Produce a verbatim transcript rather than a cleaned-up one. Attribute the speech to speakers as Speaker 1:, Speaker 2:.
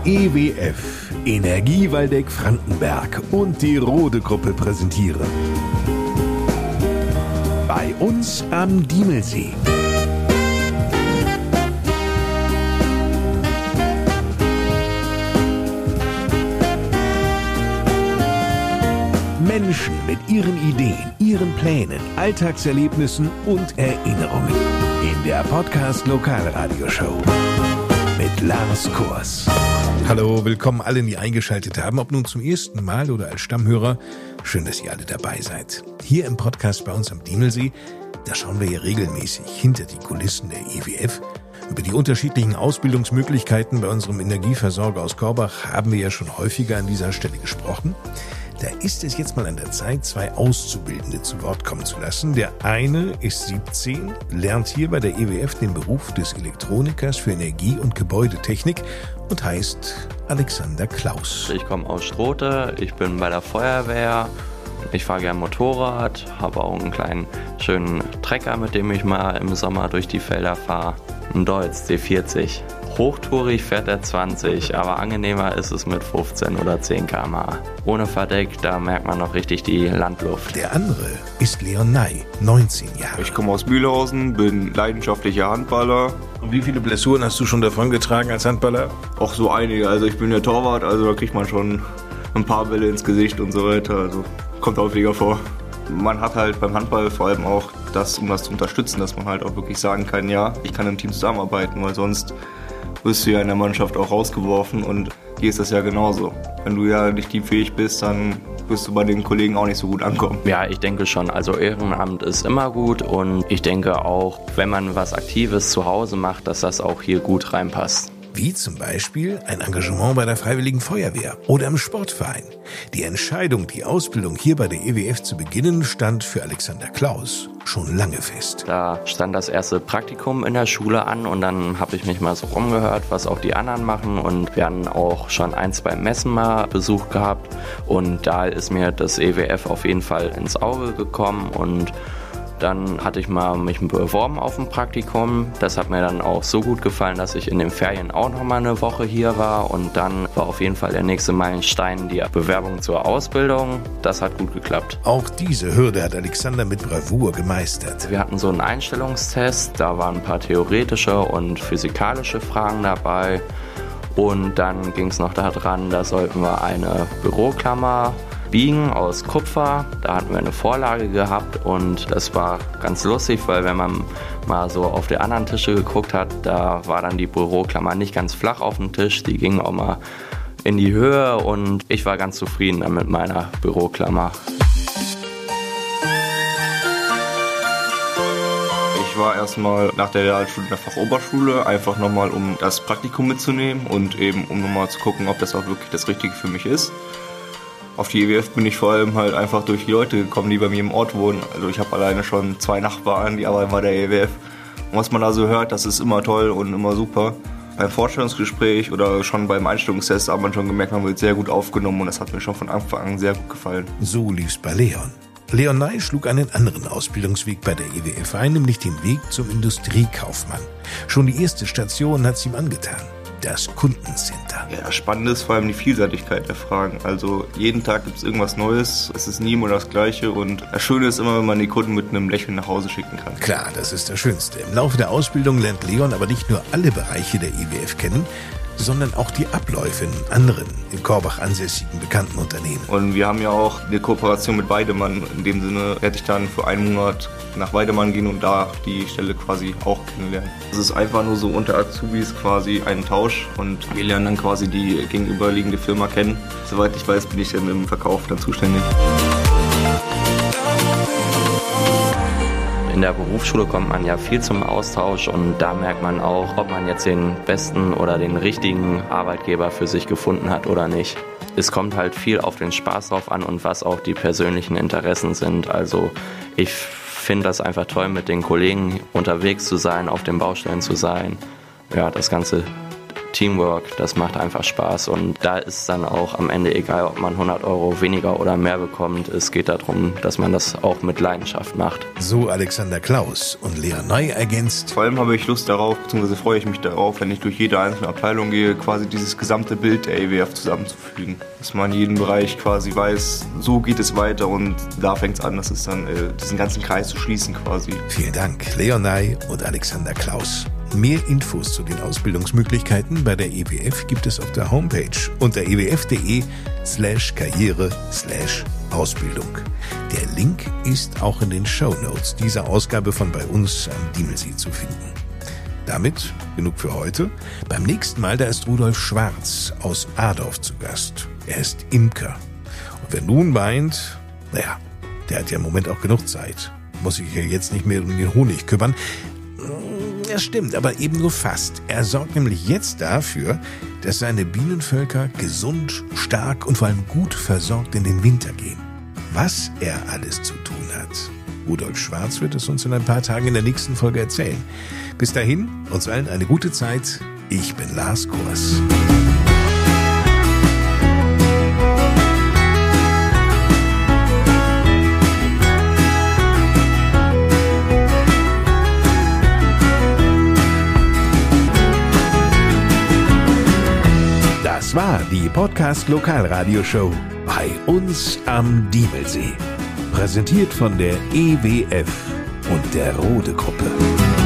Speaker 1: E W F, Energie Waldeck-Frankenberg und die Rode Gruppe präsentieren. Bei uns am Diemelsee. Menschen mit ihren Ideen, ihren Plänen, Alltagserlebnissen und Erinnerungen. In der Podcast Lokalradioshow mit Lars Kors. Hallo, willkommen allen, die eingeschaltet haben, ob nun zum ersten Mal oder als Stammhörer. Schön, dass ihr alle dabei seid. Hier im Podcast bei uns am Diemelsee, da schauen wir hier regelmäßig hinter die Kulissen der E W F. Über die unterschiedlichen Ausbildungsmöglichkeiten bei unserem Energieversorger aus Korbach haben wir ja schon häufiger an dieser Stelle gesprochen. Da ist es jetzt mal an der Zeit, zwei Auszubildende zu Wort kommen zu lassen. Der eine ist siebzehn, lernt hier bei der E W F den Beruf des Elektronikers für Energie- und Gebäudetechnik und heißt Alexander Klaus.
Speaker 2: Ich komme aus Strote, ich bin bei der Feuerwehr, ich fahre gern Motorrad, habe auch einen kleinen schönen Trecker, mit dem ich mal im Sommer durch die Felder fahre. Ein Deutz D vierzig. Hochtourig fährt er zwanzig, aber angenehmer ist es mit fünfzehn oder zehn Kilometer pro Stunde. Ohne Verdeck, da merkt man noch richtig die Landluft.
Speaker 1: Der andere ist Leon Ney, neunzehn Jahre.
Speaker 3: Ich komme aus Mühlhausen, bin leidenschaftlicher Handballer.
Speaker 1: Und wie viele Blessuren hast du schon davongetragen als Handballer?
Speaker 3: Auch so einige, also ich bin der Torwart, also da kriegt man schon ein paar Bälle ins Gesicht und so weiter, also kommt häufiger vor. Man hat halt beim Handball vor allem auch das, um das zu unterstützen, dass man halt auch wirklich sagen kann, ja, ich kann im Team zusammenarbeiten, weil sonst wirst du ja in der Mannschaft auch rausgeworfen und hier ist das ja genauso. Wenn du ja nicht teamfähig bist, dann wirst du bei den Kollegen auch nicht so gut ankommen.
Speaker 2: Ja, ich denke schon. Also Ehrenamt ist immer gut und ich denke auch, wenn man was Aktives zu Hause macht, dass das auch hier gut reinpasst.
Speaker 1: Wie zum Beispiel ein Engagement bei der Freiwilligen Feuerwehr oder im Sportverein. Die Entscheidung, die Ausbildung hier bei der E W F zu beginnen, stand für Alexander Klaus schon lange fest.
Speaker 2: Da stand das erste Praktikum in der Schule an und dann habe ich mich mal so rumgehört, was auch die anderen machen und wir haben auch schon ein, zwei Messen mal Besuch gehabt und da ist mir das E W F auf jeden Fall ins Auge gekommen und dann hatte ich mal mich beworben auf ein Praktikum. Das hat mir dann auch so gut gefallen, dass ich in den Ferien auch noch mal eine Woche hier war. Und dann war auf jeden Fall der nächste Meilenstein die Bewerbung zur Ausbildung. Das hat gut geklappt.
Speaker 1: Auch diese Hürde hat Alexander mit Bravour gemeistert.
Speaker 2: Wir hatten so einen Einstellungstest. Da waren ein paar theoretische und physikalische Fragen dabei. Und dann ging es noch daran, da sollten wir eine Büroklammer biegen aus Kupfer. Da hatten wir eine Vorlage gehabt und das war ganz lustig, weil wenn man mal so auf die anderen Tische geguckt hat, da war dann die Büroklammer nicht ganz flach auf dem Tisch, die ging auch mal in die Höhe und ich war ganz zufrieden mit meiner Büroklammer.
Speaker 3: Ich war erstmal nach der Realschule in der Fachoberschule, einfach nochmal um das Praktikum mitzunehmen und eben um nochmal zu gucken, ob das auch wirklich das Richtige für mich ist. Auf die E W F bin ich vor allem halt einfach durch die Leute gekommen, die bei mir im Ort wohnen. Also ich habe alleine schon zwei Nachbarn, die arbeiten bei der E W F. Und was man da so hört, das ist immer toll und immer super. Beim Vorstellungsgespräch oder schon beim Einstellungstest hat man schon gemerkt, man wird sehr gut aufgenommen und das hat mir schon von Anfang an sehr gut gefallen.
Speaker 1: So lief's bei Leon. Leon Ney schlug einen anderen Ausbildungsweg bei der E W F ein, nämlich den Weg zum Industriekaufmann. Schon die erste Station hat's ihm angetan. Das Kundencenter.
Speaker 3: Ja, das Spannende ist vor allem die Vielseitigkeit der Fragen. Also jeden Tag gibt es irgendwas Neues, es ist nie immer das Gleiche und das Schöne ist immer, wenn man die Kunden mit einem Lächeln nach Hause schicken kann.
Speaker 1: Klar, das ist das Schönste. Im Laufe der Ausbildung lernt Leon aber nicht nur alle Bereiche der E W F kennen, sondern auch die Abläufe in anderen, in Korbach ansässigen bekannten Unternehmen.
Speaker 3: Und wir haben ja auch eine Kooperation mit Weidemann. In dem Sinne werde ich dann für einen Monat nach Weidemann gehen und da die Stelle quasi auch kennenlernen. Es ist einfach nur so unter Azubis quasi ein Tausch und wir lernen dann quasi die gegenüberliegende Firma kennen. Soweit ich weiß, bin ich dann im Verkauf dann zuständig.
Speaker 2: In der Berufsschule kommt man ja viel zum Austausch und da merkt man auch, ob man jetzt den besten oder den richtigen Arbeitgeber für sich gefunden hat oder nicht. Es kommt halt viel auf den Spaß drauf an und was auch die persönlichen Interessen sind. Also ich finde das einfach toll, mit den Kollegen unterwegs zu sein, auf den Baustellen zu sein. Ja, das Ganze Teamwork, das macht einfach Spaß und da ist dann auch am Ende egal, ob man hundert Euro weniger oder mehr bekommt. Es geht darum, dass man das auch mit Leidenschaft macht.
Speaker 1: So Alexander Klaus und Lea Ney ergänzt.
Speaker 3: Vor allem habe ich Lust darauf, beziehungsweise freue ich mich darauf, wenn ich durch jede einzelne Abteilung gehe, quasi dieses gesamte Bild der E W F zusammenzufügen. Dass man jeden Bereich quasi weiß, so geht es weiter und da fängt es an, das ist dann äh, diesen ganzen Kreis zu schließen quasi.
Speaker 1: Vielen Dank, Lea Ney und Alexander Klaus. Mehr Infos zu den Ausbildungsmöglichkeiten bei der E W F gibt es auf der Homepage unter ewf.de slash karriere slash Ausbildung. Der Link ist auch in den Shownotes dieser Ausgabe von Bei uns am Diemelsee zu finden. Damit genug für heute. Beim nächsten Mal, da ist Rudolf Schwarz aus Adorf zu Gast. Er ist Imker. Und wer nun meint, naja, der hat ja im Moment auch genug Zeit, muss sich ja jetzt nicht mehr um den Honig kümmern. Das stimmt, aber eben nur fast. Er sorgt nämlich jetzt dafür, dass seine Bienenvölker gesund, stark und vor allem gut versorgt in den Winter gehen. Was er alles zu tun hat, Rudolf Schwarz wird es uns in ein paar Tagen in der nächsten Folge erzählen. Bis dahin, uns allen eine gute Zeit. Ich bin Lars Kors. Das war die Podcast Lokalradioshow Bei uns am Diemelsee. Präsentiert von der E W F und der Rode Gruppe.